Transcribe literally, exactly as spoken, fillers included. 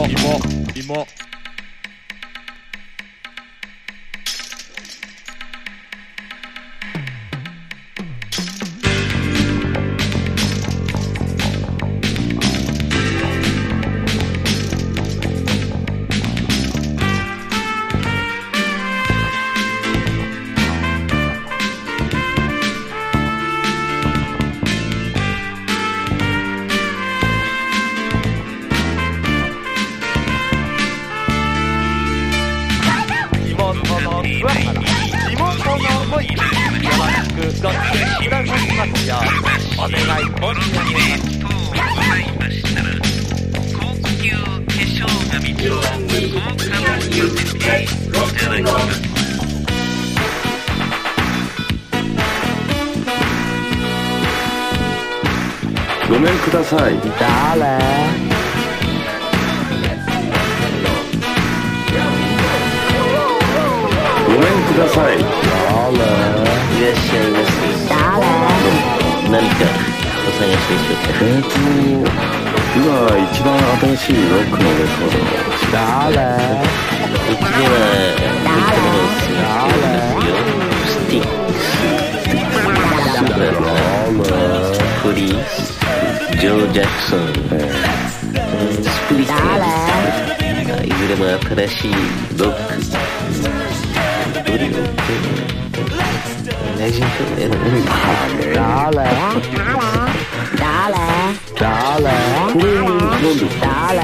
芋芋ごめんください。 誰？ ごめんください。 誰？ いらっしゃいませ。 誰？ 何かお探しでしょうか。 えーと今一番新しいロックのレコード。 誰？ うちではこういったものを探しておりますよ。スティックス、それからフリース、ジョー・ジャクソン、うん、スプリット、いずれも新しいロック、ドリル、馴染みとね、 誰？誰？誰？ これなんですか？ 誰？